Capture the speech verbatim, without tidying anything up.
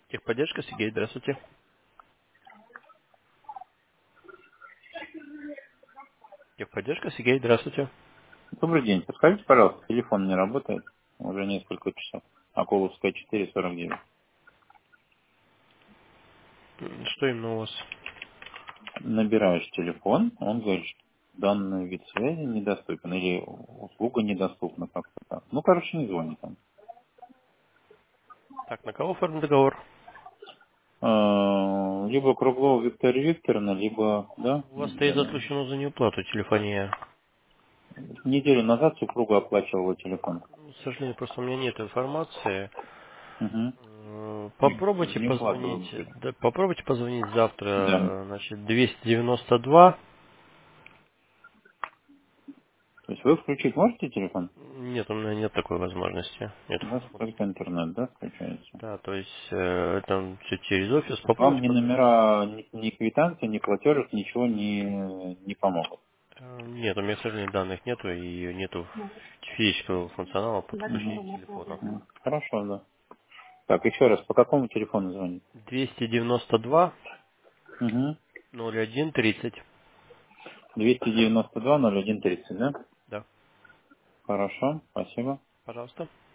Техподдержка, Сергей, здравствуйте. Техподдержка, Сергей, здравствуйте. Добрый день. Подскажите, пожалуйста, телефон не работает уже несколько часов. Акуловская четыре сорок девять. М, Что именно у вас? Набираешь телефон, он говорит, что данный вид связи недоступен или услуга недоступна как-то так. Ну, короче, не звонит он. Так, на кого оформлен договор? Э, Либо Круглова Виктория Викторовна, либо, да, У вас стоит неделю. отключено за неуплату телефония. Неделю назад супруга оплачивала телефон. Ну, К сожалению, просто у меня нет информации. Угу. М, Попробуйте Не укладывала. позвонить, да, попробуйте позвонить Да. завтра, значит, двести девяносто два. То есть вы включить можете телефон? Нет, у меня нет такой возможности. Нет. У вас только интернет, да, включается? Да, то есть э, это все через офис. Вам Попробуйте ни позвонить. номера, ни, ни квитанции, ни платежек, ничего не, не помогут. Э, Нет, у меня, к сожалению, данных нету и нету физического функционала подключения телефона. Мгм. Хорошо, да. Так, еще раз, по какому телефону звонить? двести девяносто два Угу. ноль один тридцать. двести девяносто два ноль один тридцать, да? Да, Хорошо, спасибо. пожалуйста.